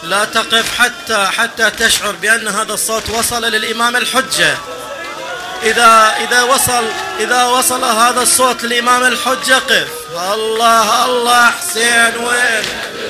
لا تقف حتى تشعر بأن هذا الصوت وصل للإمام الحجة. إذا وصل هذا الصوت للإمام الحجة قف. الله الله حسين وين؟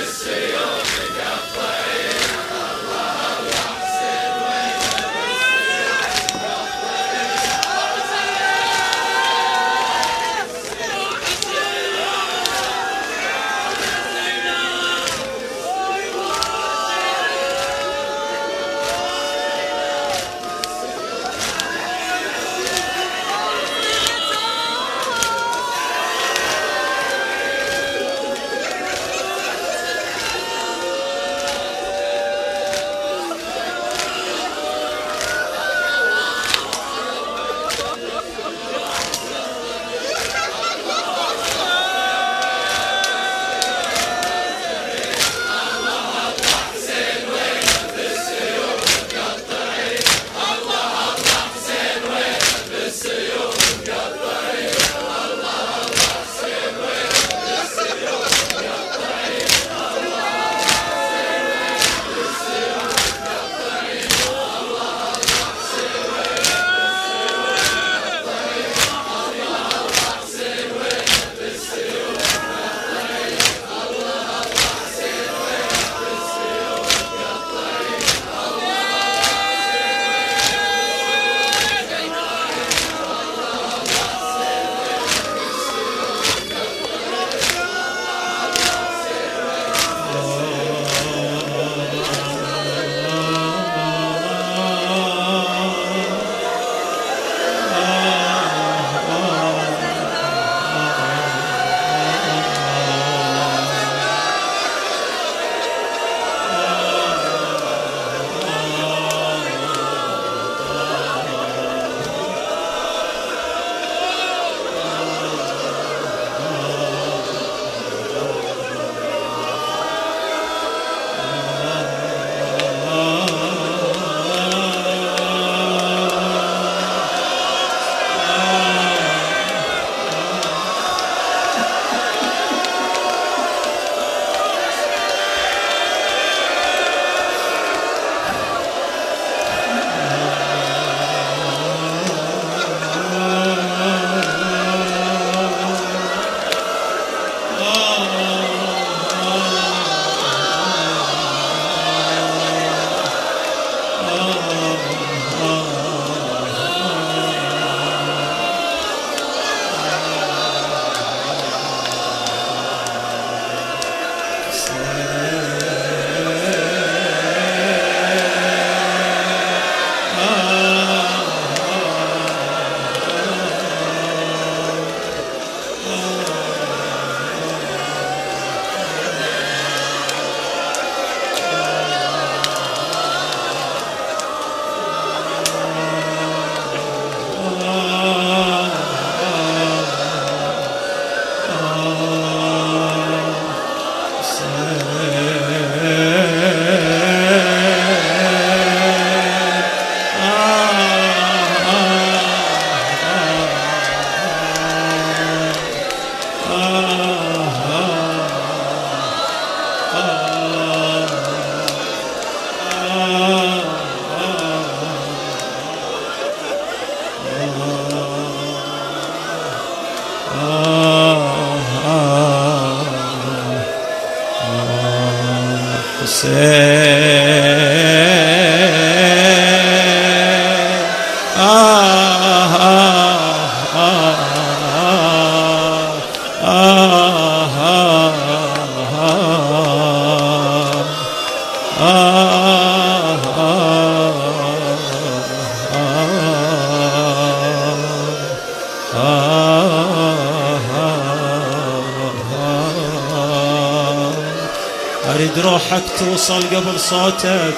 أريد روحك توصل قبل صوتك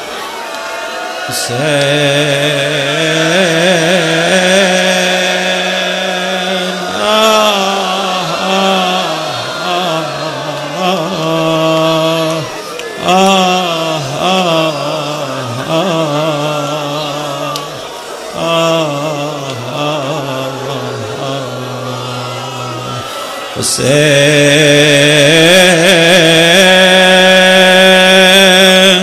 حسين. حسين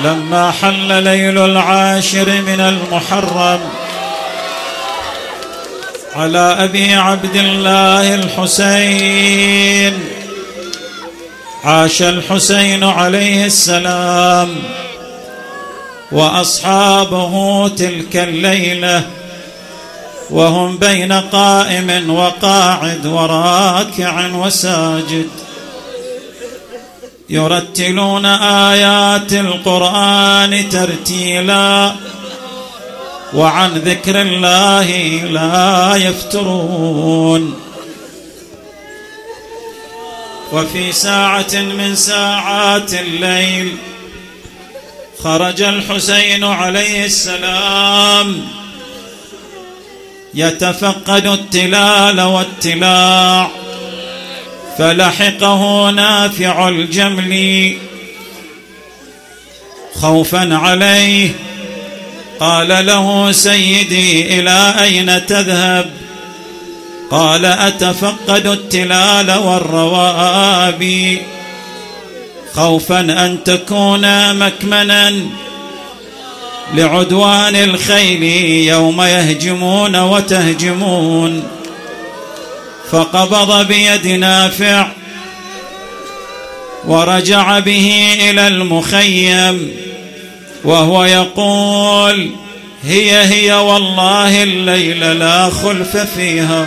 لما حل ليل العاشر من المحرم على أبي عبد الله الحسين، عاش الحسين عليه السلام وأصحابه تلك الليلة وهم بين قائم وقاعد وراكع وساجد يرتلون آيات القرآن ترتيلا، وعن ذكر الله لا يفترون. وفي ساعة من ساعات الليل خرج الحسين عليه السلام يتفقد التلال والتلاع، فلحقه نافع الجمل خوفا عليه، قال له: سيدي إلى أين تذهب؟ قال: أتفقد التلال والروابي خوفا أن تكون مكمنا لعدوان الخيل يوم يهجمون وتهجمون. فقبض بيد نافع ورجع به إلى المخيم وهو يقول: هي والله الليلة لا خلف فيها.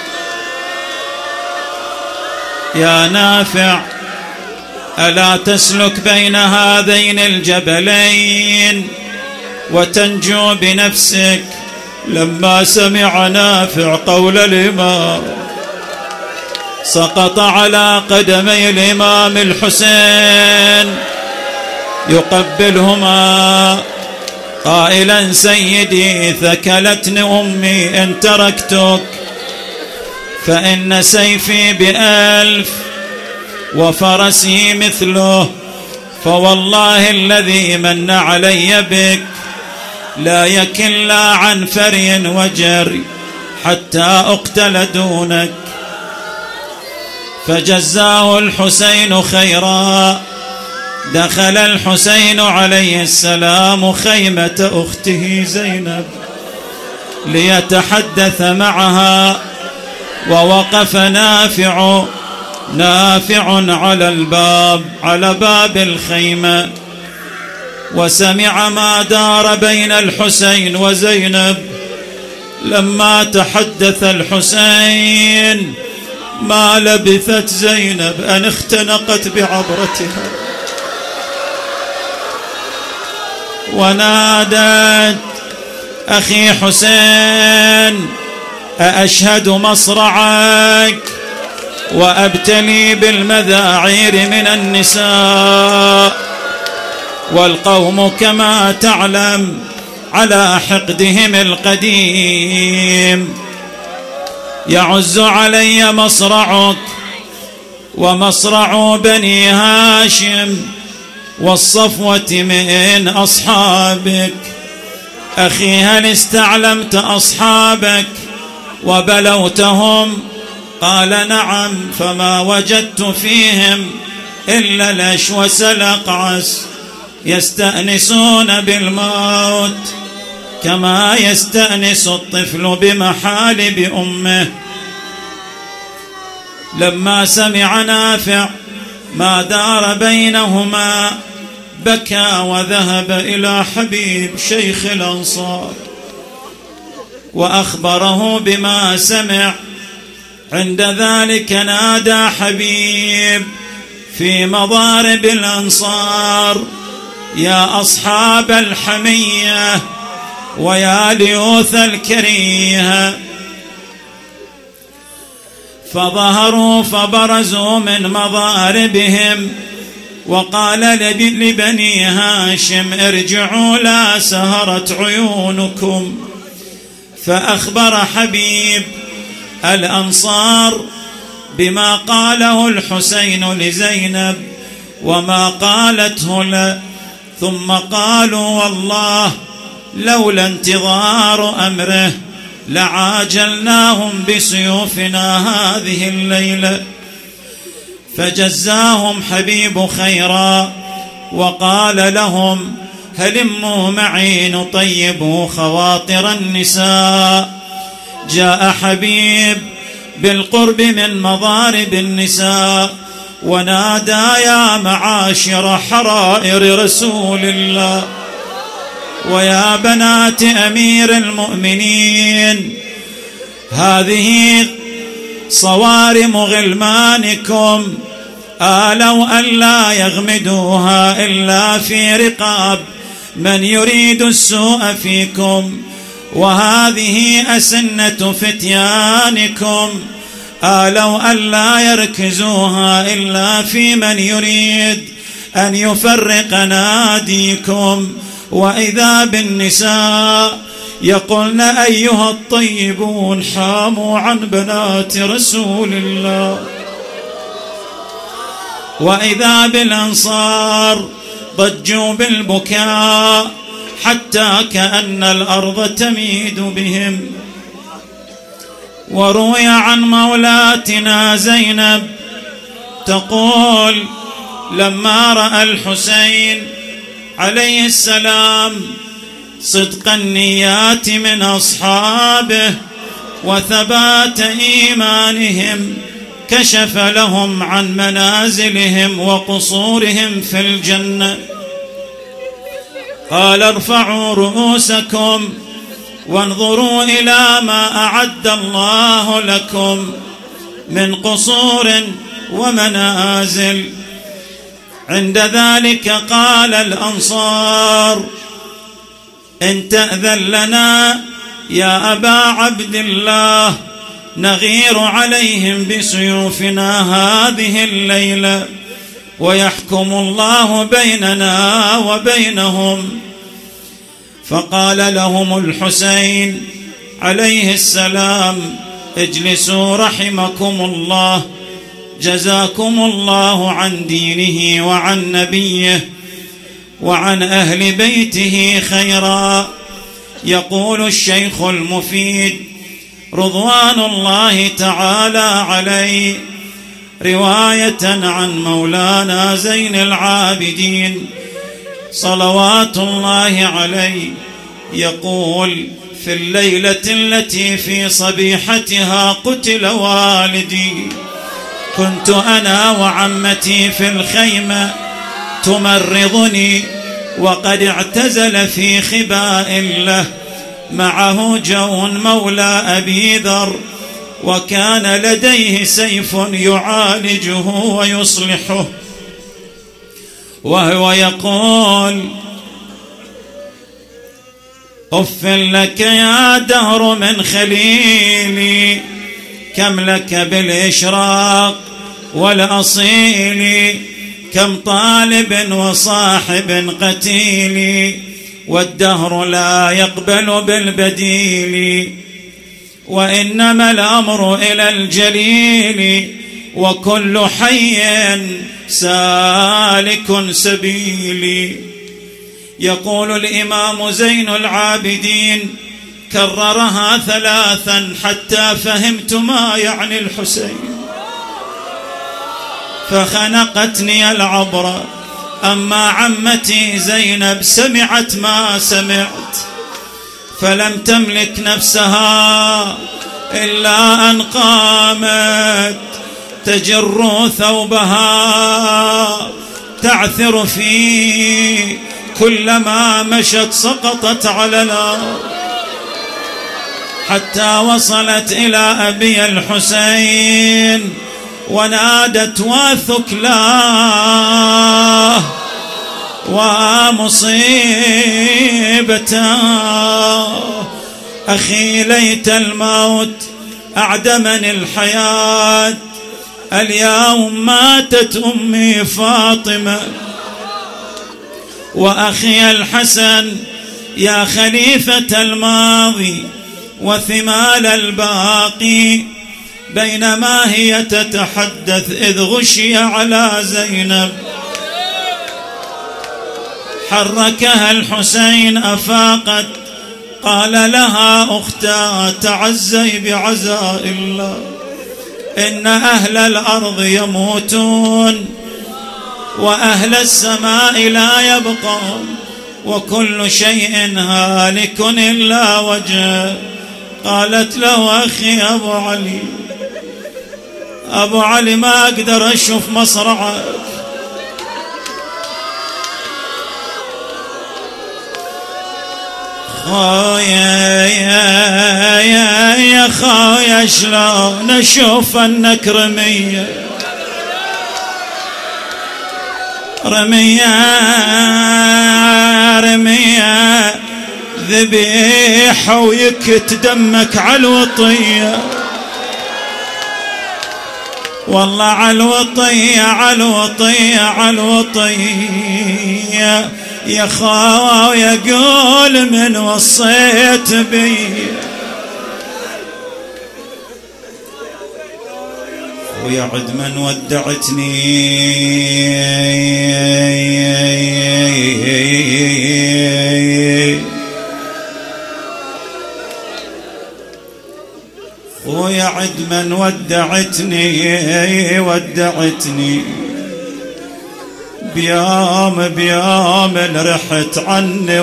يا نافع، ألا تسلك بين هذين الجبلين وتنجو بنفسك؟ لما سمع نافع قول الإمام سقط على قدمي الإمام الحسين يقبلهما قائلا: سيدي، ثكلتني أمي إن تركتك، فإن سيفي ب1000 وفرسي مثله، فوالله الذي من علي بك لا يكل عن فري وجري حتى أقتل دونك. فجزاه الحسين خيرا. دخل الحسين عليه السلام خيمة أخته زينب ليتحدث معها، ووقف نافع على باب الخيمة وسمع ما دار بين الحسين وزينب. لما تحدث الحسين ما لبثت زينب أن اختنقت بعبرتها ونادت: أخي حسين، أأشهد مصرعك وأبتلي بالمذاعير من النساء، والقوم كما تعلم على حقدهم القديم، يعز علي مصرعك ومصرع بني هاشم والصفوة من أصحابك. أخي، هل استعلمت أصحابك وبلوتهم؟ قال: نعم، فما وجدت فيهم إلا الأشوس الأقعس يستأنسون بالموت كما يستأنس الطفل بمحالب أمه. لما سمع نافع ما دار بينهما بكى وذهب إلى حبيب شيخ الأنصار وأخبره بما سمع. عند ذلك نادى حبيب في مضارب الأنصار: يا أصحاب الحمية ويا ليوث الكريهة. فظهروا فبرزوا من مضاربهم، وقال لبني هاشم: ارجعوا لا سهرت عيونكم. فأخبر حبيب الأنصار بما قاله الحسين لزينب وما قالته له، ثم قالوا: والله لولا انتظار أمره لعاجلناهم بسيوفنا هذه الليلة. فجزاهم حبيب خيرا وقال لهم: هلموا معي نطيب خواطر النساء. جاء حبيب بالقرب من مضارب النساء ونادى: يا معاشر حرائر رسول الله ويا بنات أمير المؤمنين، هذه صوارم غلمانكم آلوا ألا يغمدوها إلا في رقاب من يريد السوء فيكم، وهذه أسنة فتيانكم آلوا ألا يركزوها إلا في من يريد أن يفرق ناديكم. وإذا بالنساء يقولن: أيها الطيبون حاموا عن بنات رسول الله. وإذا بالأنصار ضجوا بالبكاء حتى كأن الأرض تميد بهم. وروي عن مولاتنا زينب تقول: لما رأى الحسين عليه السلام صدق النيات من أصحابه وثبات إيمانهم كشف لهم عن منازلهم وقصورهم في الجنة. قال: ارفعوا رؤوسكم وانظروا إلى ما أعد الله لكم من قصور ومنازل. عند ذلك قال الأنصار: إن تأذن لنا يا أبا عبد الله نغير عليهم بسيوفنا هذه الليلة ويحكم الله بيننا وبينهم. فقال لهم الحسين عليه السلام: اجلسوا رحمكم الله، جزاكم الله عن دينه وعن نبيه وعن أهل بيته خيرا. يقول الشيخ المفيد رضوان الله تعالى عليه رواية عن مولانا زين العابدين صلوات الله عليه، يقول: في الليلة التي في صبيحتها قتل والدي كنت أنا وعمتي في الخيمة تمرضني، وقد اعتزل في خباء له معه جون مولى أبي ذر، وكان لديه سيف يعالجه ويصلحه، وهو يقول: أف لك يا دهر من خليلي، كم لك بالإشراق والأصيل، كم طالب وصاحب قتيل، والدهر لا يقبل بالبديل، وإنما الأمر إلى الجليل، وكل حي سالك سبيلي. يقول الإمام زين العابدين: كررها 3 حتى فهمت ما يعني الحسين، فخنقتني العبرة. أما عمتي زينب سمعت ما سمعت، فلم تملك نفسها إلا أن قامت تجر ثوبها تعثر فيه، كلما مشت سقطت على الأرض، حتى وصلت إلى أبي الحسين ونادت: وثكلاه ومصيبته، أخي ليت الموت أعدمني الحياة، اليوم ماتت أمي فاطمة، وأخي الحسن يا خليفة الماضي وثمال الباقي. بينما هي تتحدث إذ غشي على زينب، حركها الحسين أفاقت، قال لها: أختاه تعزي بعزاء الله، إن أهل الأرض يموتون وأهل السماء لا يبقون وكل شيء هالك إلا وجهه. قالت له أخي أبو علي ما أقدر أشوف مصرعك، خويا يا خويا شلون أشوف أنك رمية ذبيحة ويكت دمك على الوطية، والله على الوطية يا خاويا قول من وصيت بي. ويا عد من ودعتني ويا عد من ودعتني بيوم رحت عني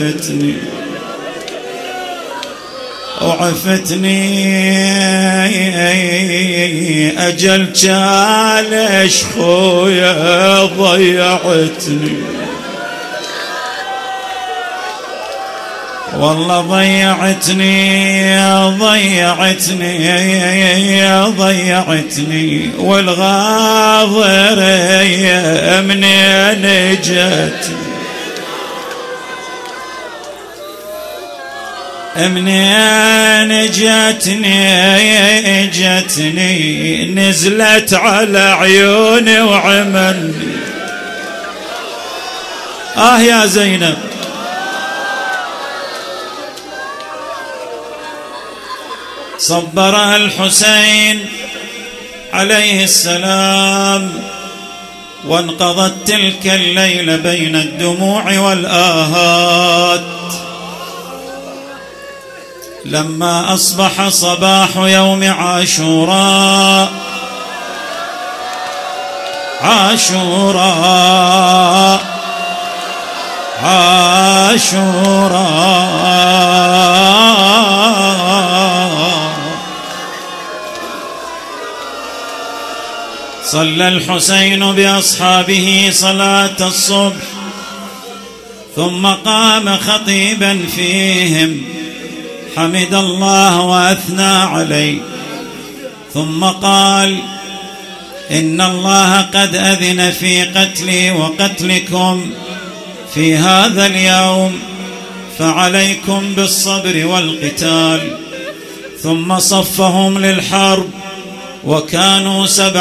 وعفتني أجل جالش خويا ضيعتني، والله ضيعتني والغاضرية منين جتني نزلت على عيوني وعملني. يا زينب صبرها الحسين عليه السلام، وانقضت تلك الليلة بين الدموع والآهات. لما أصبح صباح يوم عاشوراء صلى الحسين بأصحابه صلاة الصبح، ثم قام خطيبا فيهم حمد الله وأثنى عليه، ثم قال: إن الله قد أذن في قتلي وقتلكم في هذا اليوم، فعليكم بالصبر والقتال. ثم صفهم للحرب، وكانوا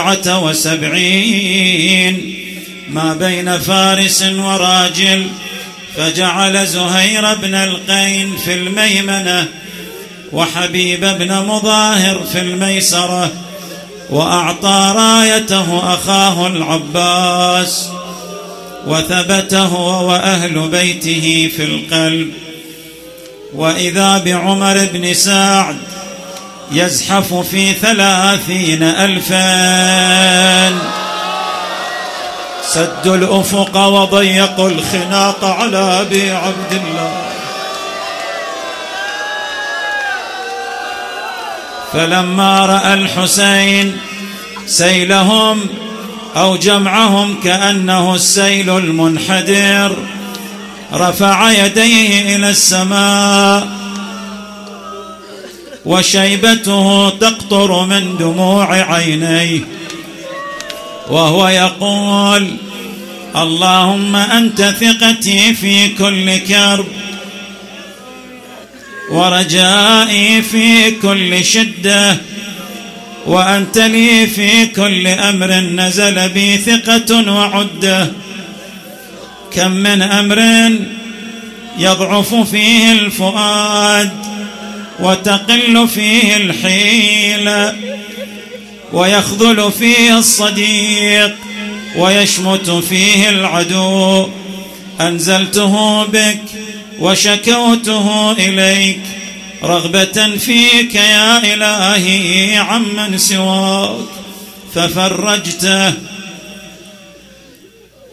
77 ما بين فارس وراجل، فجعل زهير بن القين في الميمنة وحبيب بن مظاهر في الميسرة، وأعطى رايته أخاه العباس، وثبته وأهل بيته في القلب. وإذا بعمر بن سعد يزحف في 30,000 سدوا الأفق وضيقوا الخناق على أبي عبد الله. فلما رأى الحسين سيلهم أو جمعهم كأنه السيل المنحدر، رفع يديه إلى السماء وشيبته تقطر من دموع عينيه، وهو يقول: اللهم أنت ثقتي في كل كرب، ورجائي في كل شدة، وأنت لي في كل أمر نزل بي ثقة وعدة. كم من أمر يضعف فيه الفؤاد، وتقل فيه الحيلة، ويخذل فيه الصديق، ويشمت فيه العدو. أنزلته بك وشكوته إليك رغبة فيك يا إلهي عمن سواك، ففرجته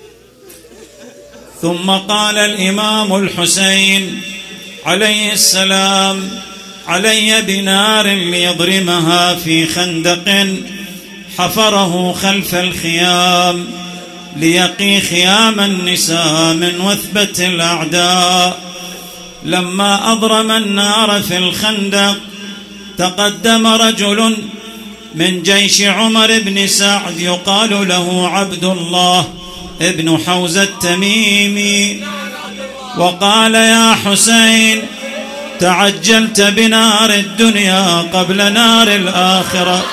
ثم قال الإمام الحسين عليه السلام: علي بنار ليضرمها في خندق حفره خلف الخيام ليقي خيام النساء من وثبة الأعداء. لما أضرم النار في الخندق تقدم رجل من جيش عمر بن سعد يقال له عبد الله ابن حوزة التميمي، وقال: يا حسين، تعجلت بنار الدنيا قبل نار الآخرة،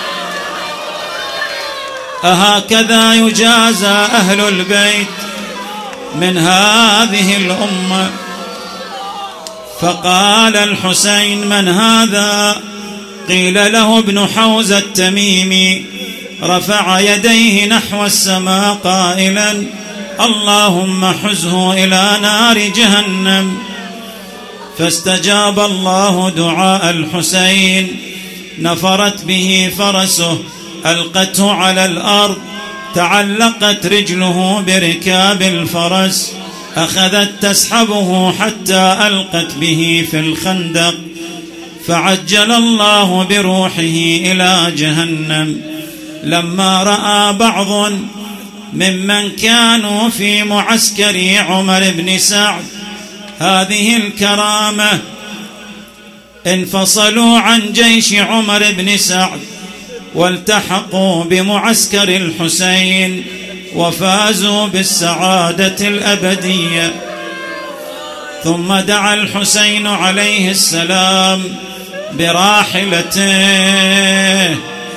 أهكذا يجازى أهل البيت من هذه الأمة؟ فقال الحسين: من هذا؟ قيل له ابن حوزة التميمي، رفع يديه نحو السماء قائلا: اللهم حزه إلى نار جهنم. فاستجاب الله دعاء الحسين، نفرت به فرسه، ألقته على الأرض، تعلقت رجله بركاب الفرس، أخذت تسحبه حتى ألقت به في الخندق، فعجل الله بروحه إلى جهنم. لما رأى بعض ممن كانوا في معسكر عمر بن سعد هذه الكرامة انفصلوا عن جيش عمر بن سعد والتحقوا بمعسكر الحسين وفازوا بالسعادة الأبدية. ثم دعا الحسين عليه السلام براحلته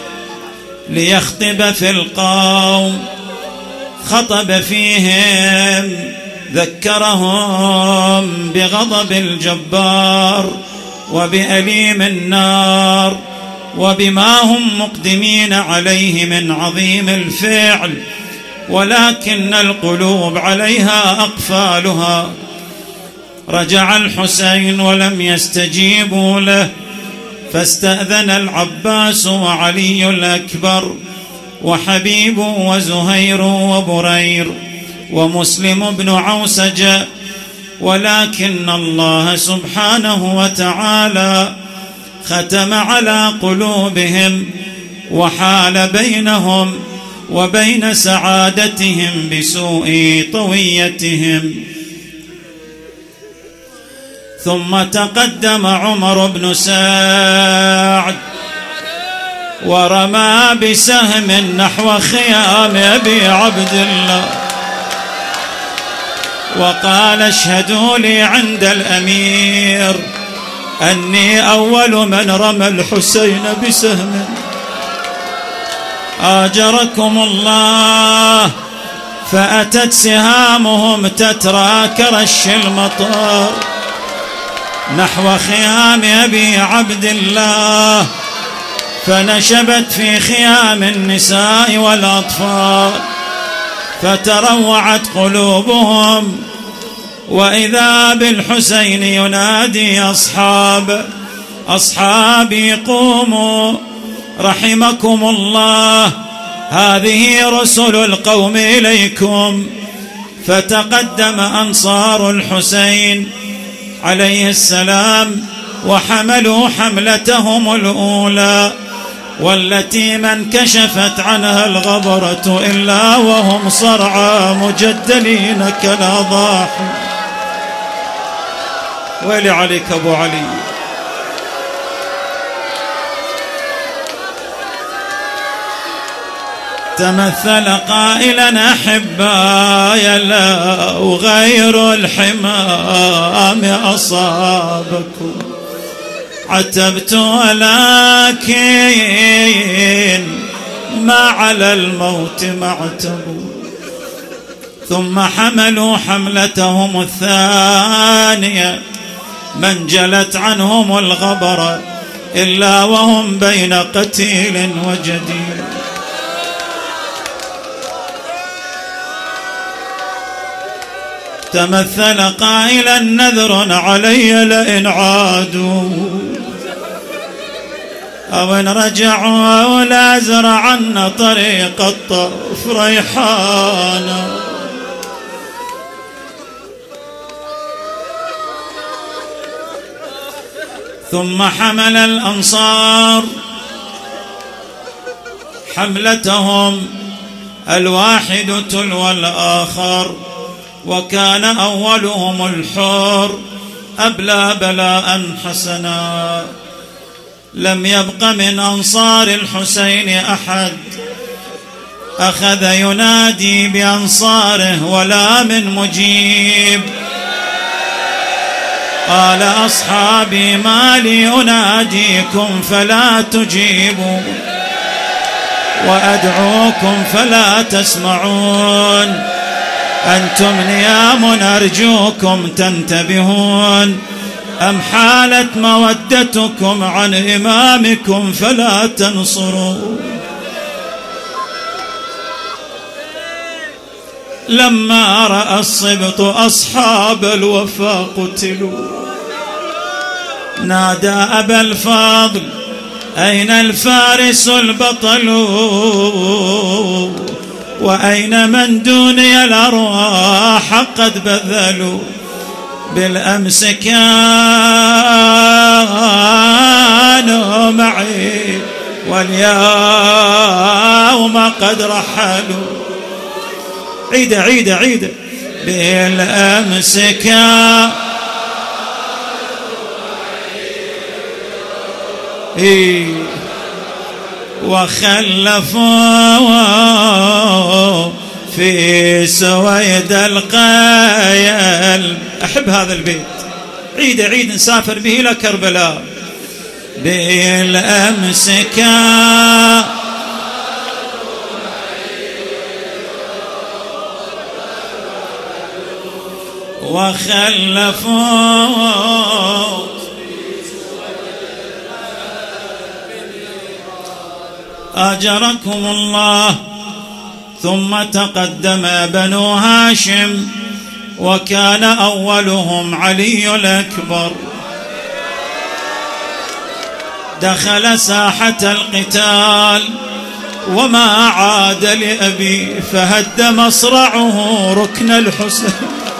ليخطب في القوم، خطب فيهم، ذكرهم بغضب الجبار وبأليم النار وبما هم مقدمين عليه من عظيم الفعل، ولكن القلوب عليها أقفالها. رجع الحسين ولم يستجيبوا له، فاستأذن العباس وعلي الأكبر وحبيب وزهير وبرير ومسلم بن عوسجة، ولكن الله سبحانه وتعالى ختم على قلوبهم وحال بينهم وبين سعادتهم بسوء طويتهم. ثم تقدم عمر بن سعد ورمى بسهم نحو خيام أبي عبد الله وقال: اشهدوا لي عند الأمير أني أول من رمى الحسين بسهم. آجركم الله. فأتت سهامهم تترى كرش المطر نحو خيام أبي عبد الله، فنشبت في خيام النساء والأطفال، فتروعت قلوبهم. وإذا بالحسين ينادي: أصحابي قوموا رحمكم الله، هذه رسل القوم إليكم. فتقدم أنصار الحسين عليه السلام وحملوا حملتهم الأولى، والتي ما انكشفت عنها الغبرة إلا وهم صرعى مجدلين كالأضاحي. ويلي عليك أبو علي. تمثل قائلا: أحباي لو غير الحمام أصابكم عتبت، ولكن ما على الموت معتبوا. ثم حملوا حملتهم الثانية، من جلت عنهم الغبر إلا وهم بين قتيل وجدير. تمثل قائلا: نذر علي لئن عادوا أو إن رجعوا أو لا زرعن طريق الطرف ريحانا. ثم حمل الأنصار حملتهم الواحد تلو الآخر، وكان أولهم الحر أبلى بلاء حسنا. لم يبق من أنصار الحسين أحد أخذ ينادي بأنصاره ولا من مجيب. قال أصحابي ما لي أناديكم فلا تجيبوا، وأدعوكم فلا تسمعون. أنتم نيام أرجوكم تنتبهون، أم حالت مودتكم عن إمامكم فلا تنصرون. لما رأى الصبط أصحاب الوفا قتلوا، نادى أبا الفضل أين الفارس البطل، وأين من دوني الأرواح قد بذلوا. بالأمس كانوا معي واليوم قد رحلوا. عيدة بالأمس كانوا وخلفوا في سويد القيل. أحب هذا البيت. عيد نسافر به إلى كربلاء. بالأمس كان وخلفوا أجركم الله. ثم تقدم بنو هاشم، وكان أولهم علي الأكبر. دخل ساحة القتال وما عاد لأبي، فهد مصرعه ركن الحسين.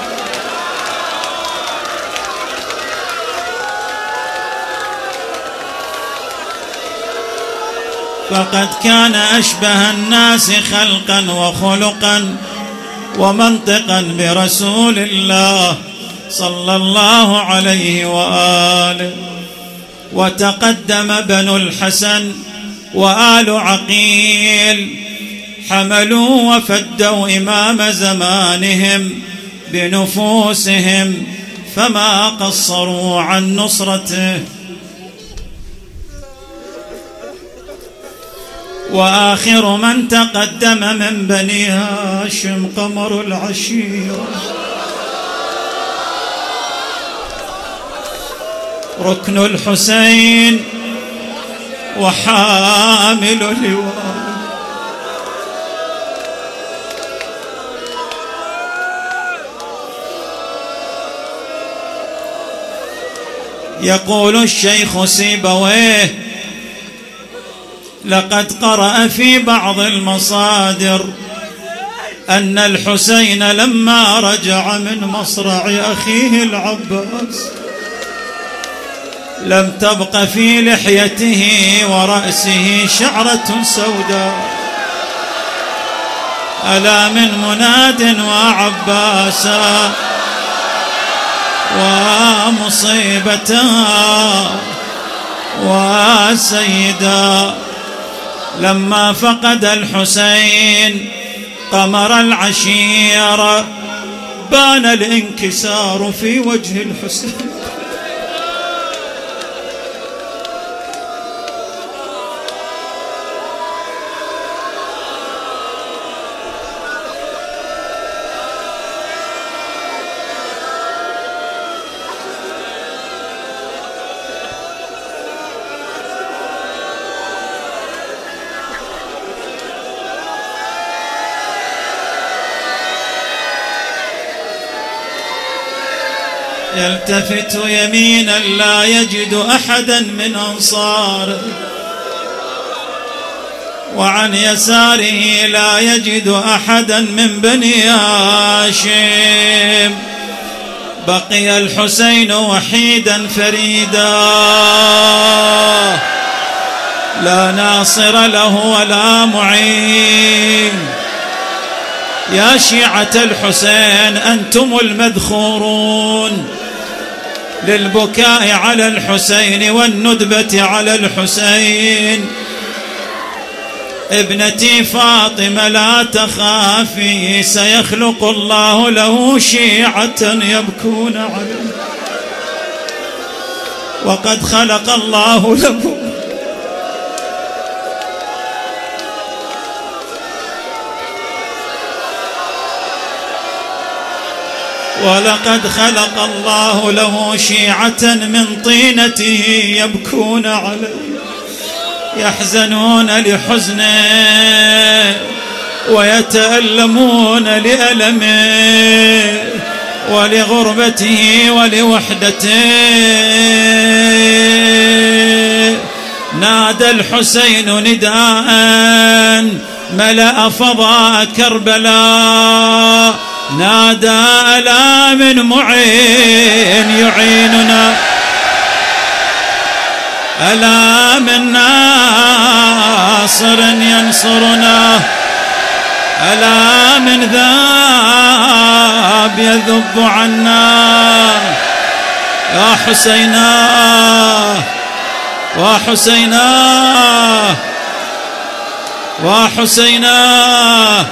فقد كان أشبه الناس خلقا وخلقا ومنطقا برسول الله صلى الله عليه وآله. وتقدم بنو الحسن وآل عقيل، حملوا وفدوا إمام زمانهم بنفوسهم، فما قصروا عن نصرته. وآخر من تقدم من بني هاشم قمر العشيرة، ركن الحسين وحامل لواء. يقول الشيخ سيبويه: لقد قرأ في بعض المصادر أن الحسين لما رجع من مصرع أخيه العباس لم تبق في لحيته ورأسه شعرة سوداء، ألا من مناد وعباسا ومصيبة وسيدا. لما فقد الحسين قمر العشيرة بان الانكسار في وجه الحسين. يلتفت يمينا لا يجد أحدا من أنصاره، وعن يساره لا يجد أحدا من بني هاشم. بقي الحسين وحيدا فريدا، لا ناصر له ولا معين. يا شيعة الحسين أنتم المذخورون للبكاء على الحسين والندبة على الحسين. ابنتي فاطمة لا تخافي، سيخلق الله له شيعة يبكون عليه، وقد خلق الله له. ولقد خلق الله له شيعة من طينته يبكون عليه، يحزنون لحزنه ويتألمون لألمه ولغربته ولوحدته. نادى الحسين نداء ملأ فضاء كربلاء، نادى ألا من معين يعيننا، ألا من ناصر ينصرنا، ألا من ذاب يذب عنا. يا حسينا وحسينا وحسينا،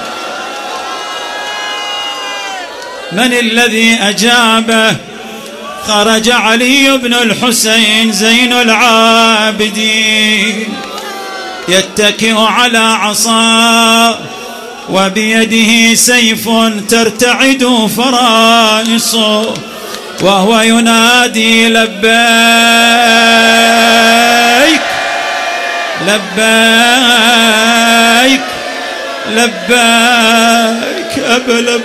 من الذي أجابه؟ خرج علي بن الحسين زين العابدين يتكئ على عصا وبيده سيف ترتعد فرائصه، وهو ينادي لبيك لبيك لبيك أبا لبيك.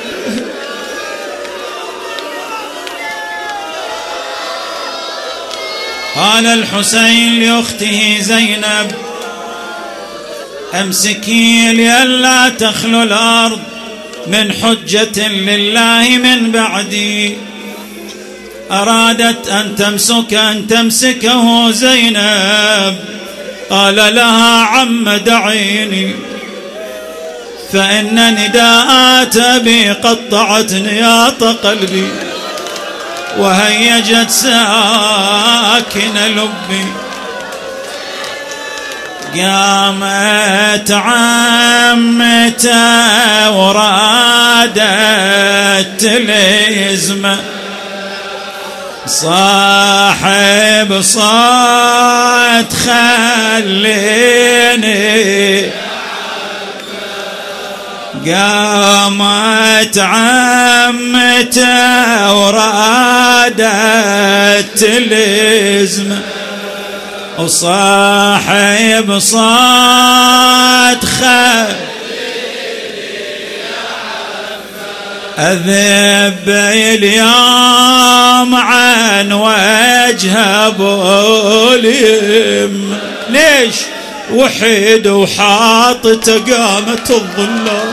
قال الحسين لأخته زينب أمسكي لئلا تخلو الأرض من حجة لله من بعدي. أرادت أن تمسكه زينب، قال لها عم دعيني، فإن نداءات أبي قطعت نياط قلبي وهيجت ساكن لبي. قامت عمته ورادت تلزمه، صاحب صوت خليني. قامت عمته ورادت تلزمه، وصاحب صوت خليني أذب اليوم عن وجه بوليم. ليش؟ وحيد وحاطته قامت الظلام.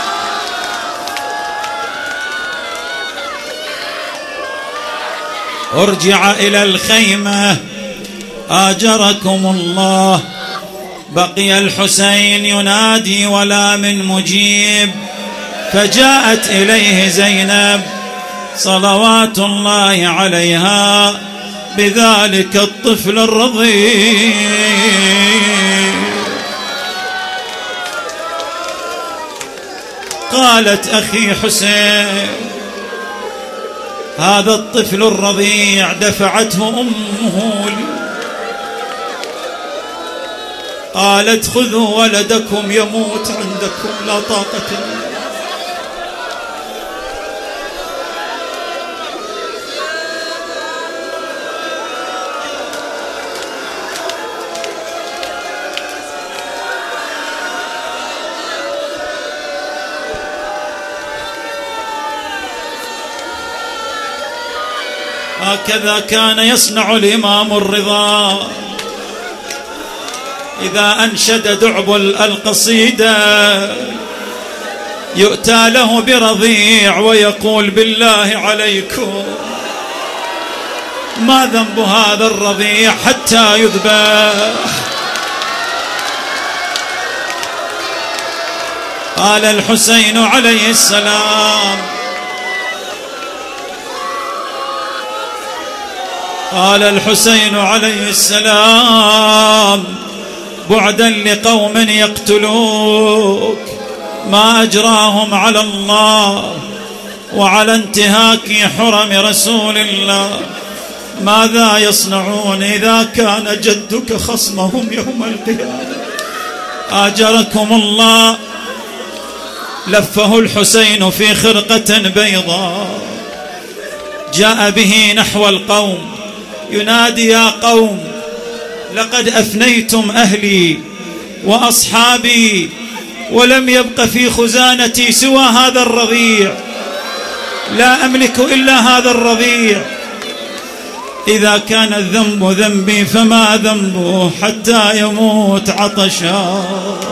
ارجع إلى الخيمة آجركم الله. بقي الحسين ينادي ولا من مجيب، فجاءت إليه زينب صلوات الله عليها بذلك الطفل الرضيع. قالت أخي حسين هذا الطفل الرضيع دفعته أمه لي. قالت خذوا ولدكم يموت عندكم، لا طاقة لي. هكذا كان يصنع الإمام الرضا إذا أنشد دعب القصيدة، يؤتى له برضيع ويقول بالله عليكم ما ذنب هذا الرضيع حتى يذبح؟ قال الحسين عليه السلام، قال الحسين عليه السلام: بعدا لقوم يقتلوك، ما أجراهم على الله وعلى انتهاك حرم رسول الله، ماذا يصنعون إذا كان جدك خصمهم يوم القيامة؟ آجركم الله. لفه الحسين في خرقة بيضاء، جاء به نحو القوم ينادي: يا قوم، لقد أفنيتم أهلي وأصحابي ولم يبق في خزانتي سوى هذا الرضيع، لا أملك إلا هذا الرضيع. إذا كان الذنب ذنبي فما ذنبه حتى يموت عطشا؟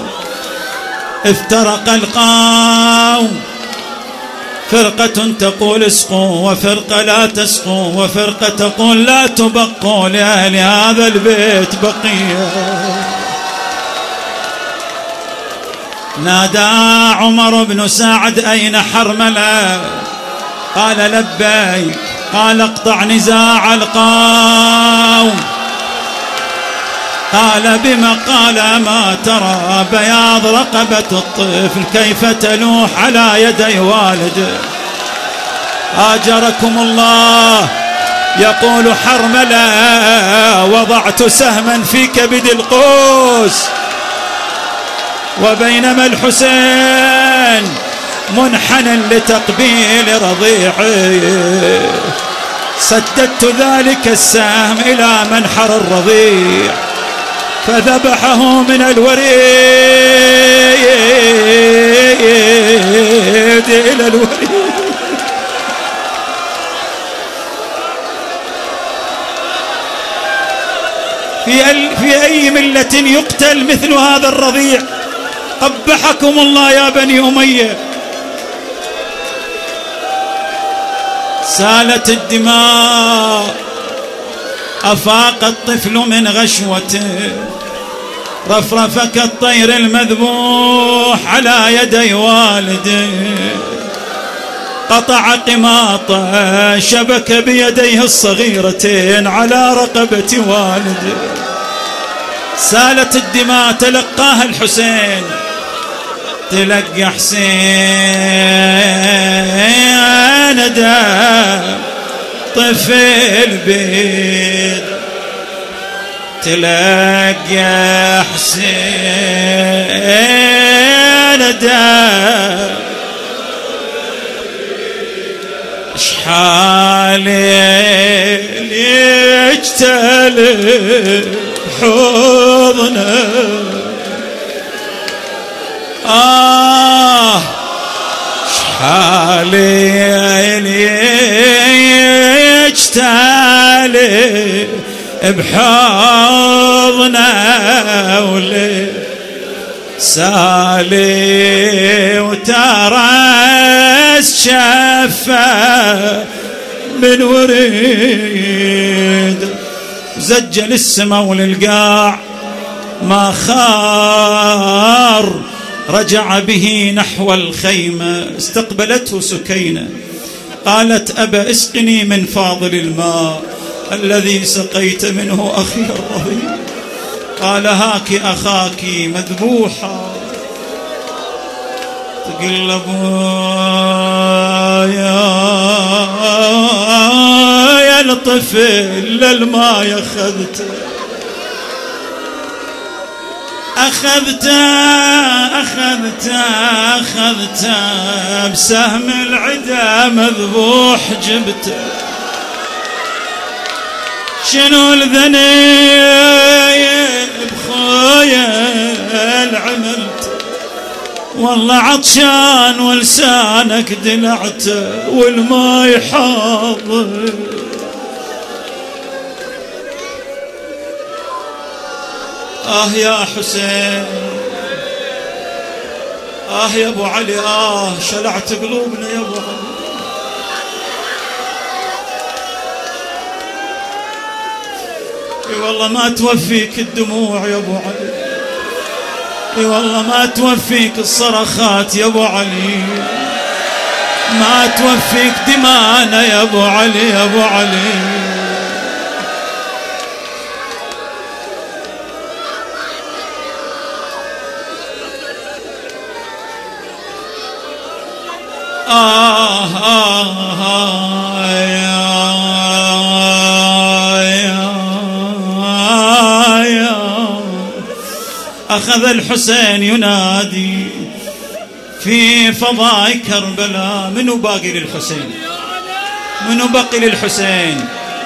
افترق القوم، فرقة تقول اسقوا وفرقة لا تسقوا، وفرقة تقول لا تبقوا لأهل هذا البيت بقية. نادى عمر بن سعد: أين حرملة؟ قال: لبيك. قال: اقطع نزاع القوم. قال: بما؟ قال: ما ترى بياض رقبة الطفل كيف تلوح على يدي والده. آجركم الله. يقول حرملة: وضعت سهما في كبد القوس، وبينما الحسين منحن لتقبيل رضيعه سددت ذلك السهم إلى منحر الرضيع فذبحه من الوريد إلى الوريد. في أي ملة يقتل مثل هذا الرضيع؟ قبحكم الله يا بني أمية. سالت الدماء، أفاق الطفل من غشوته، رفرف كالطير المذبوح على يدي والده، قطع قماطه، شبك بيديه الصغيرتين على رقبة والده. سالت الدماء، تلقاها الحسين، تلقى حسين دم طفل بيد، تلقى حسين دم شحال يجتلب حضنه، شحال يجتلب بحضنه ولي سالي وترس شفه من وريد، زجل السما وللقاع ما خار، رجع به نحو الخيمة. استقبلته سكينة قالت: أبا اسقني من فاضل الماء الذي سقيت منه أخي الرضيع. قال: هاك أخاك مذبوحا. تقلب يا الطفل للماء أخذته بسهم العدا مذبوح جبته. شنو الذنب خويا عملت؟ والله عطشان ولسانك دلعته والماي حاضر. يا حسين، يا ابو علي، شلعت قلوبنا يا ابو علي. اي والله ما توفيك الدموع يا ابو علي، اي والله ما توفيك الصرخات يا ابو علي، ما توفيك دمانا يا ابو علي يا ابو علي. أخذ الحسين ينادي في فضاء كربلاء: منو باقي للحسين؟ منو بقي للحسين؟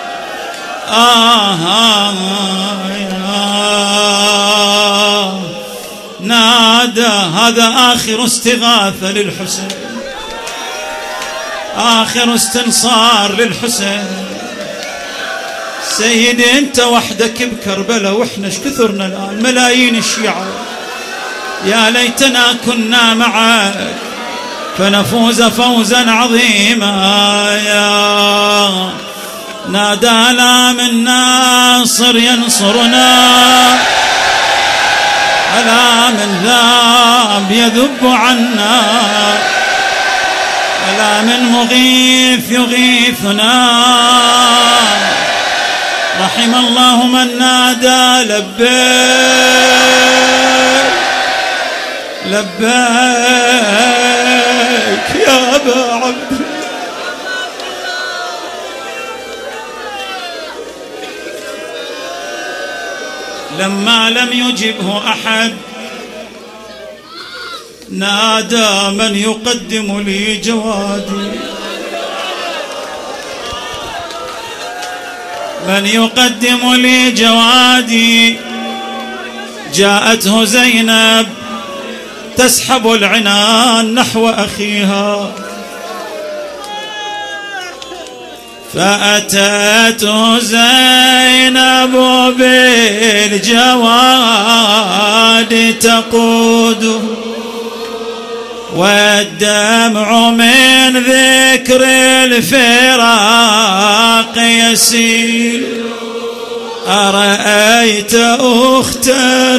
نادى: هذا آخر استغاثة للحسين، آخر استنصار للحسين. سيدي أنت وحدك بكربلاء، وإحنا ايش كثرنا الآن، ملايين الشيعة، يا ليتنا كنا معك فنفوز فوزا عظيما. يا نادى: لا من ناصر ينصرنا، ألا من ذاب يذب عنا، ألا من مغيث يغيثنا. رحم الله من نادى لبيك لبيك يا أبا عبد. لما لم يجبه أحد نادى: من يقدم لي جوادي، من يقدم لي جوادي. جاءته زينب تسحب العنان نحو أخيها، فأتته زينب بالجواد تقوده، والدمع من ذكر الفراق يسيل. أرأيت أختا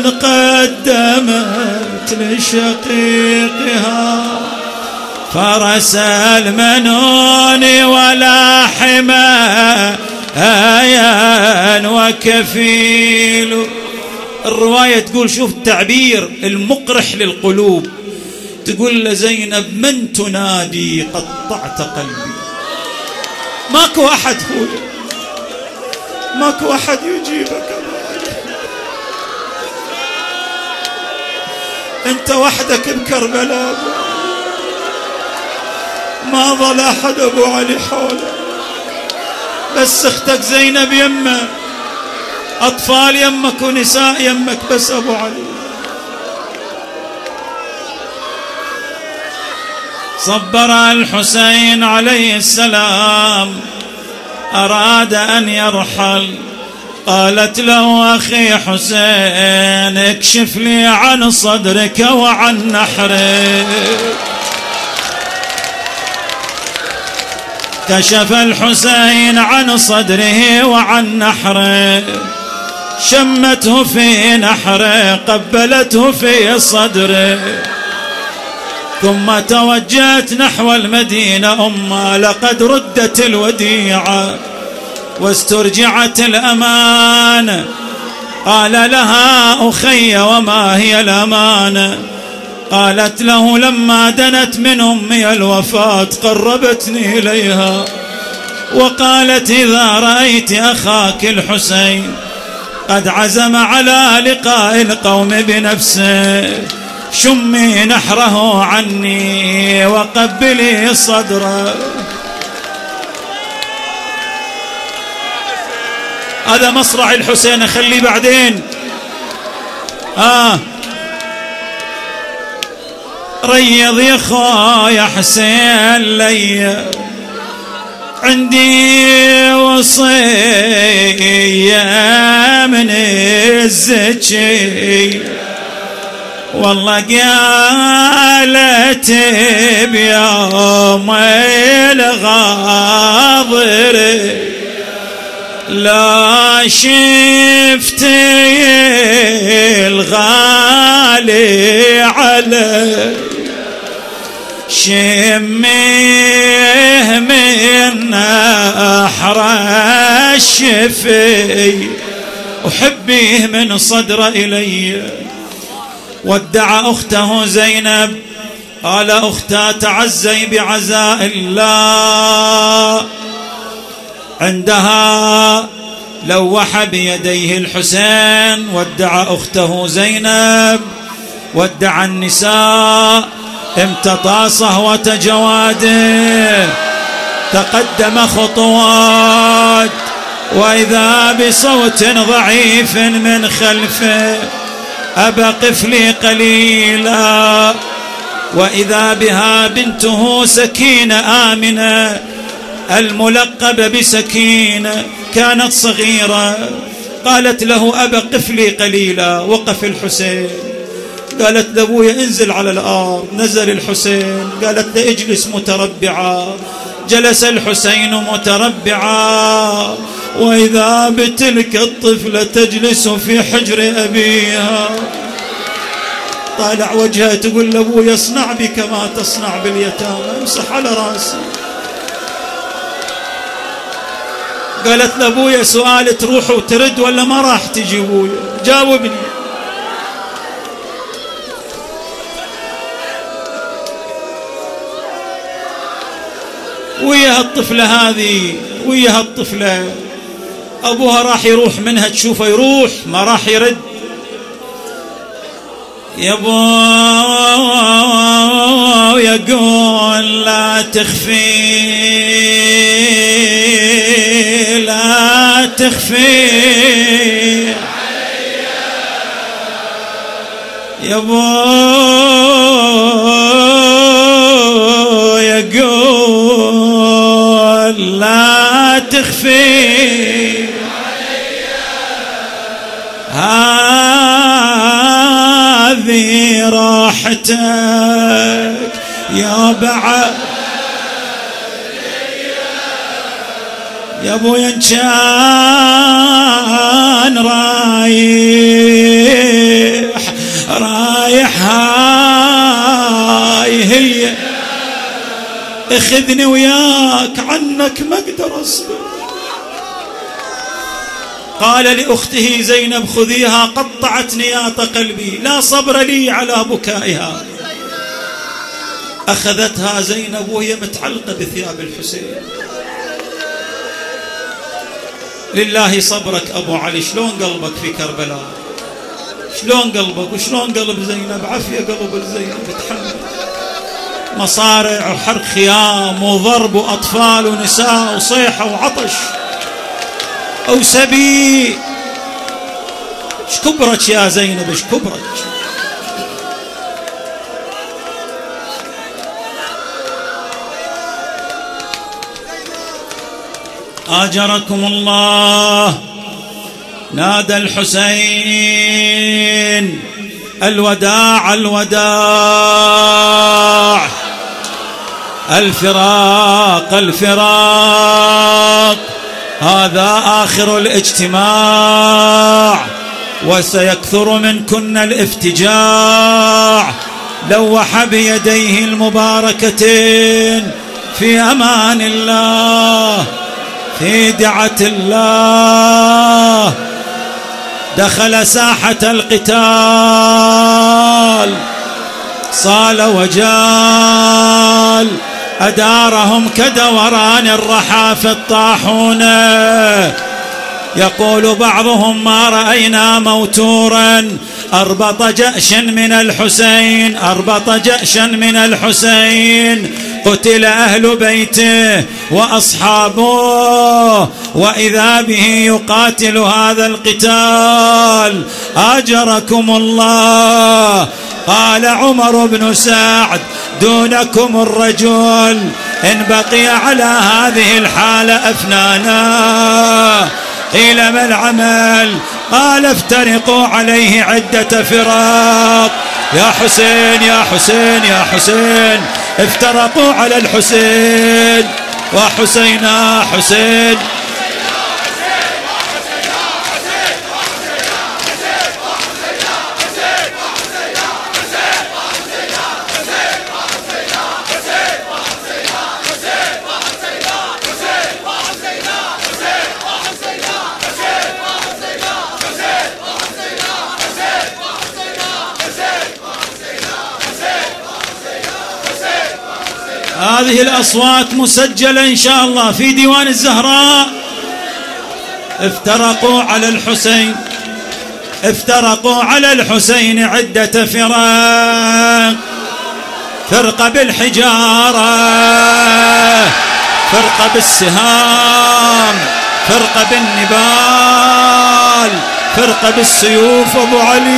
قدمت لشقيقها فرس المنون ولاحما آيان وكفيل. الرواية تقول، شوف التعبير المقرح للقلوب، تقول لزينب: من تنادي قطعت قلبي. ماكو أحد خويا، ماكو أحد يجيبك، أنت وحدك بكربلاء، ما ظل أحد أبو علي حوله، بس أختك زينب يمك، أطفال يمك ونساء يمك، بس أبو علي. صبر الحسين عليه السلام، أراد أن يرحل. قالت له: أخي حسين اكشف لي عن صدرك وعن نحرك. كشف الحسين عن صدره وعن نحره، شمته في نحره، قبلته في صدره، ثم توجهت نحو المدينة. أمه لقد ردت الوديعة واسترجعت الأمانة. قال لها: أخي وما هي الأمانة؟ قالت له: لما دنت من أمي الوفاة قربتني إليها وقالت: إذا رأيت أخاك الحسين قد عزم على لقاء القوم بنفسه شمي نحره عني وقبلي صدره. هذا مصرع الحسين، أخليه بعدين. ريض يا خويا حسين لي، عندي وصية من الزكي، والله قالت بيوم الغاضر لا شفت الغالي علي شميه من أحرى الشفي أحبيه من صدر إلي. ودع أخته زينب قال أختها تعزي بعزاء الله. عندها لوح بيديه الحسين. ودع أخته زينب ودع النساء امتطى صهوة جواده تقدم خطوات وإذا بصوت ضعيف من خلفه أبا قف لي قليلا. وإذا بها بنته سكينة آمنة الملقبة بسكينة كانت صغيرة. قالت له أبا قف لي قليلا. وقف الحسين. قالت لأبويا انزل على الأرض. نزل الحسين. قالت له اجلس متربعا. جلس الحسين متربعا وإذا بتلك الطفلة تجلس في حجر أبيها. طالع وجهها تقول لأبويا اصنع بك ما تصنع باليتامى. امسح على راسي. قالت لأبويا سؤال تروح وترد ولا ما راح تجي أبويا؟ جاوبني. ويا الطفلة هذه ويا الطفلة أبوها راح يروح منها تشوفه يروح ما راح يرد. يا ابو يقول لا تخفي لا تخفي يا ابو يقول لا تخفي هذه راحتك يا بعد يا ابويا ان كان رايح هاي هي اخذني وياك عنك ما اقدر اصبر. قال لأخته زينب خذيها قطعت نياط قلبي لا صبر لي على بكائها. أخذتها زينب وهي متعلقة بثياب الحسين. لله صبرك أبو علي. شلون قلبك في كربلاء؟ شلون قلبك وشلون قلب زينب؟ عافية قلب الزينب بتحمل مصارع وحرق خيام وضرب وأطفال ونساء وصيحة وعطش أو سبي. ايش كبرك يا زينب ايش كبرك؟ آجركم الله. نادى الحسين الوداع الوداع الفراق الفراق. هذا آخر الاجتماع وسيكثر منكن الافتجاع. لوح بيديه المباركتين في أمان الله في دعة الله. دخل ساحة القتال صال وجال أدارهم كدوران الرحى في الطاحونة. يقول بعضهم ما رأينا موتورا أربط جأشا من الحسين أربط جأشا من الحسين. قتل أهل بيته وأصحابه وإذا به يقاتل هذا القتال. آجركم الله. قال عمر بن سعد دونكم الرجل إن بقي على هذه الحالة أفنانا. قيل ما العمل؟ قال افترقوا عليه عدة فراق. يا حسين يا حسين يا حسين. افترقوا على الحسين وحسينا حسين هذه الأصوات مسجلة إن شاء الله في ديوان الزهراء. افترقوا على الحسين، افترقوا على الحسين عدة فرق، فرقة بالحجارة، فرقة بالسهام، فرقة بالنبال، فرقة بالسيوف أبو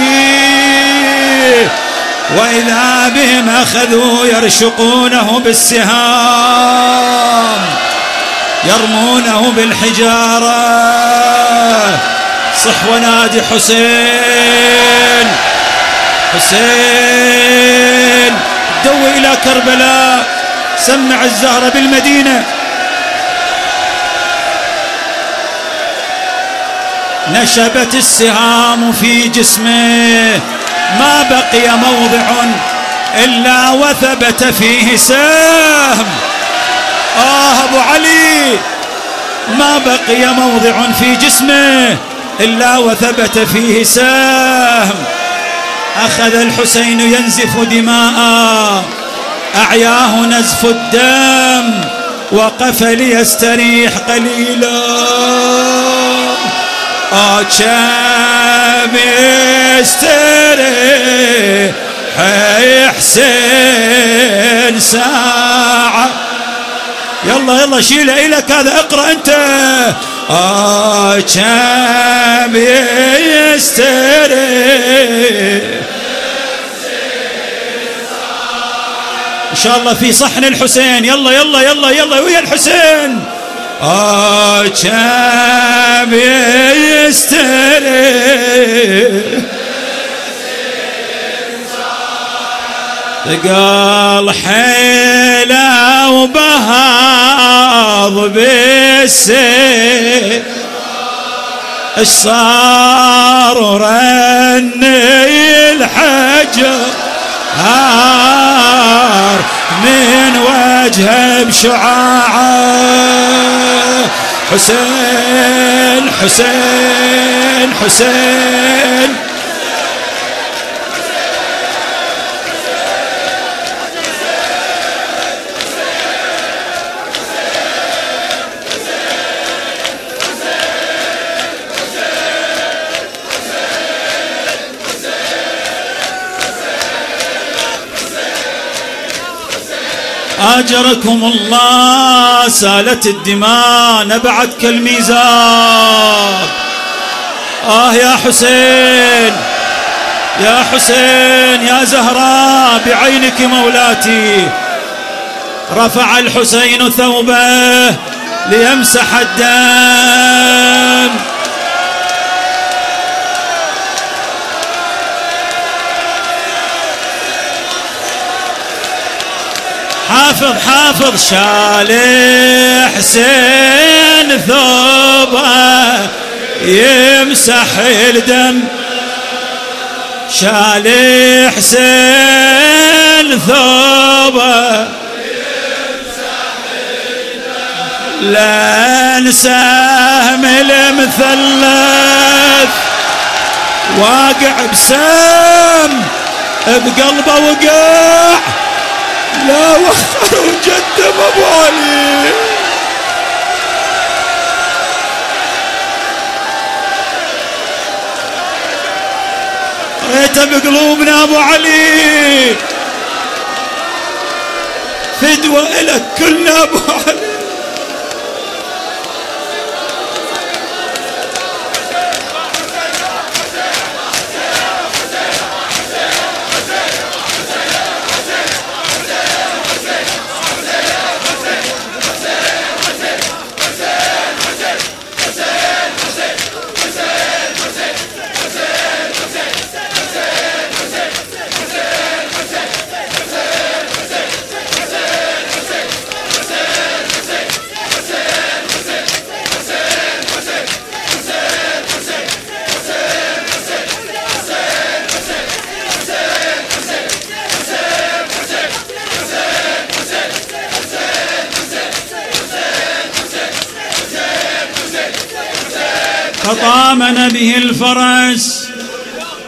علي، وإذا بهم أخذوا يرشقونه بالسهام، يرمونه بالحجارة. صح ونادي حسين، حسين دوي إلى كربلاء، سمع الزهرة بالمدينة. نشبت السهام في جسمه، ما بقي موضع إلا وثبت فيه سهم. أبو علي، ما بقي موضع في جسمه إلا وثبت فيه سهم. أخذ الحسين ينزف دماء، أعياه نزف الدم، وقف ليستريح قليلا. كم يستريح حسين ساعة. يلا يلا شيله إلك هذا، اقرأ أنت. كم يستريح إن شاء الله في صحن الحسين. يلا يلا يلا يلا ويا الحسين. كم يستريح قال حيلة وبهاض بالسيف، اش صار ورني الحجر هار من وجهه بشعاعه. حسين حسين حسين أجركم الله. سالت الدماء نبعت كالميزاب. يا حسين يا حسين يا زهراء بعينك مولاتي. رفع الحسين ثوبه ليمسح الدم. حافظ حافظ شال حسين ثوبه يمسح الدم. شال حسين ثوبه يمسح الدم. لان سهم المثلث واقع بسام بقلبه وقع. لا وخر وجدم ابو علي. ريته بقلوبنا ابو علي. فدوة الك كلنا ابو علي. فطامن به الفرس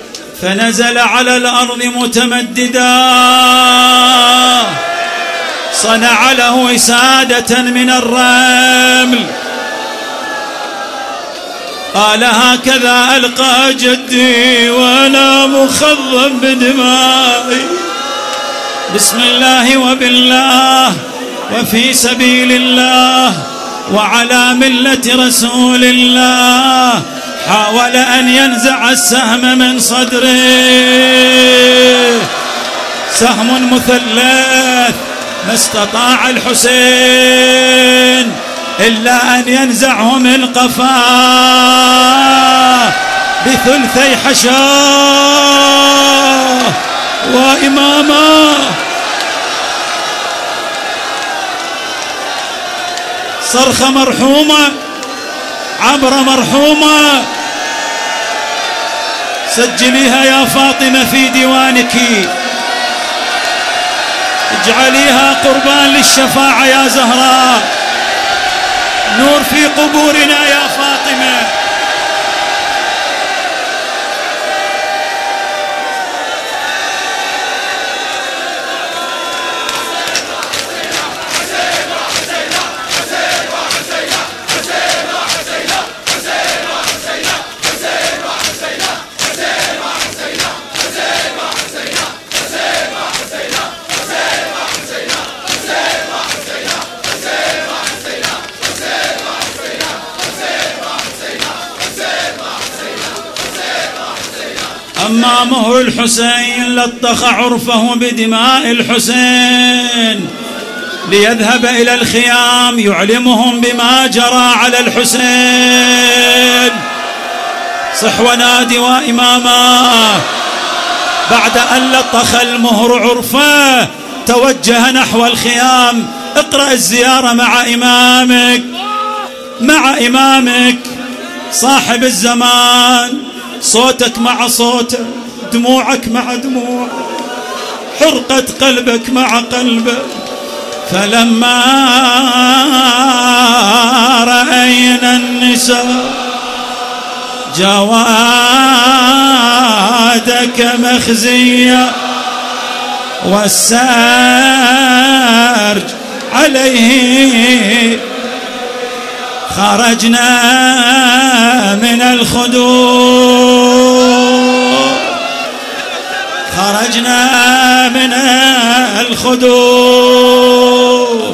فنزل على الأرض متمددا. صنع له وسادة من الرمل. قال هكذا ألقى جدي وأنا مخضب بدمائي، بسم الله وبالله وفي سبيل الله وعلى ملة رسول الله. حاول أن ينزع السهم من صدره، سهم مثلث، ما استطاع الحسين إلا أن ينزعه من قفاه بثلثي حشاه وإمامه. صرخة مرحومة، عبرة مرحومة، سجليها يا فاطمة في ديوانك، اجعليها قربان للشفاعة يا زهراء، نور في قبورنا يا فاطمة. أمامه الحسين لطخ عرفه بدماء الحسين ليذهب إلى الخيام يعلمهم بما جرى على الحسين. صح ونادي وإماما. بعد أن لطخ المهر عرفه توجه نحو الخيام. اقرأ الزيارة مع إمامك، مع إمامك صاحب الزمان، صوتك مع صوته، دموعك مع دموعه، حرقة قلبك مع قلبه. فلما رأينا النساء جوادك مخزية والسرج عليه خرجنا من الخدور، خرجنا من الخدور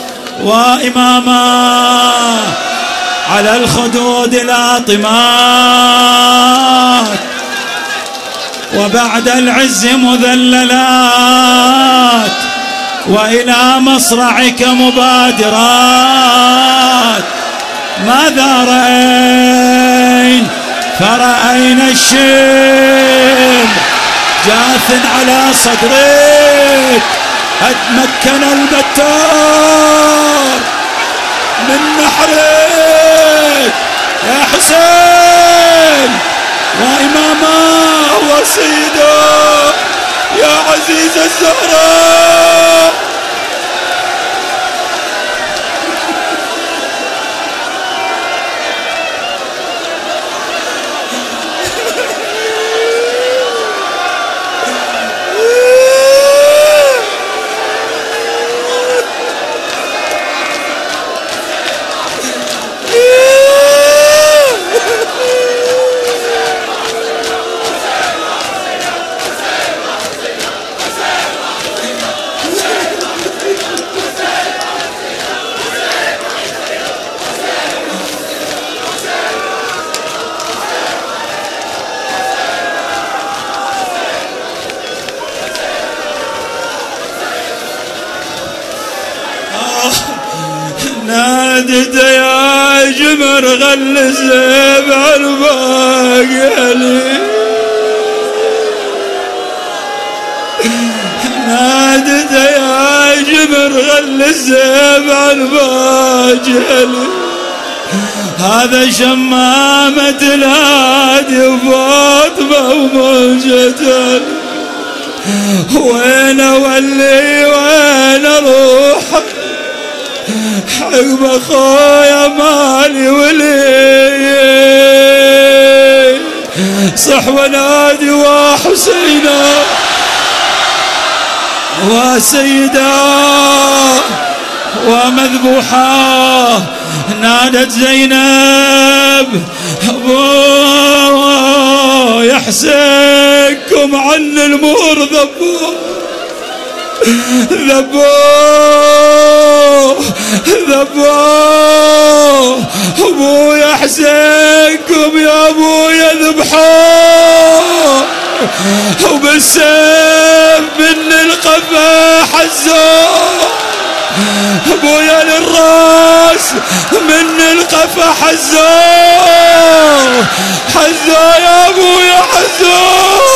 وإماما على الخدود لاطمات، وبعد العز مذللات، وإلى مصرعك مبادرات. ماذا رأين؟ فرأينا الشم جاث على صدرك، قد مكن البتار من نحرك يا حسين وإماما وسيدا يا عزيز الزهراء. نادت يا جمر غلس بعرباقلي، نادت يا جمر غلس بعرباقلي، هذا شمامة الهادي وفاطمة وموجة، وين اولي وين اروح حقب اخويا مالي ولي. صح ونادي وحسينا وسيدا ومذبوحا. نادت زينب أبو يا حسينكم عن المور ذبوه ذبوه ذبوه. أبويا حسينكم يا أبويا ذبحوه وبالسيف من القفا حزوه. أبويا للراس من القفا حزوه حزوه يا أبويا حزوه.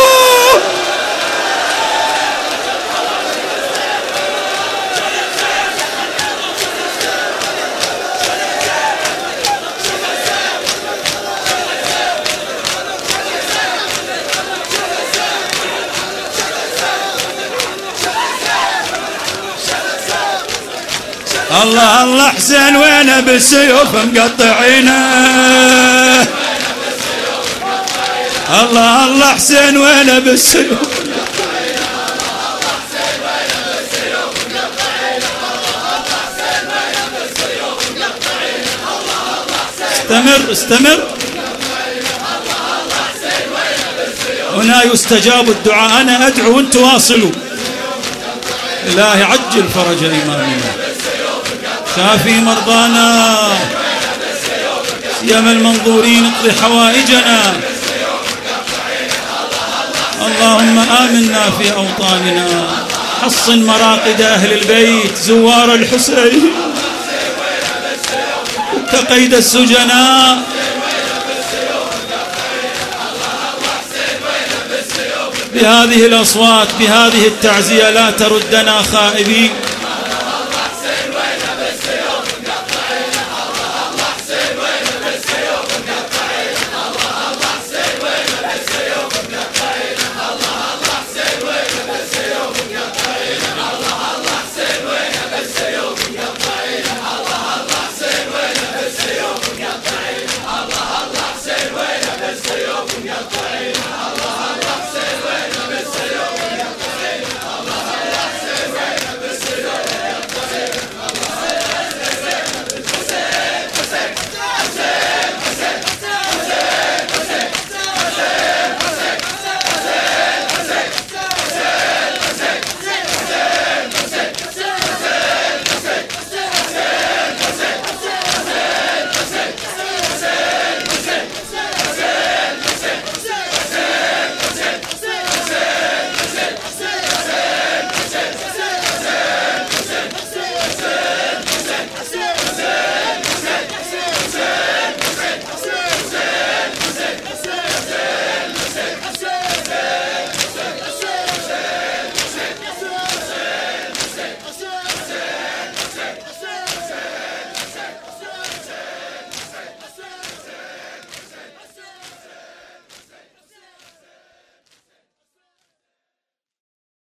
الله الله حسين وينه بالسيوف مقطعينه. الله الله حسين وينه بالسيوف. استمر استمر. هنا يستجاب الدعاء. أنا أدعو وأنتم واصلوا. إلهي عجل فرج إمامنا شافي مرضانا سيما المنظورين اقضي حوائجنا. اللهم آمنا في أوطاننا حصن مراقد أهل البيت زوار الحسين كقيد السجناء. بهذه الأصوات بهذه التعزية لا تردنا خائبين.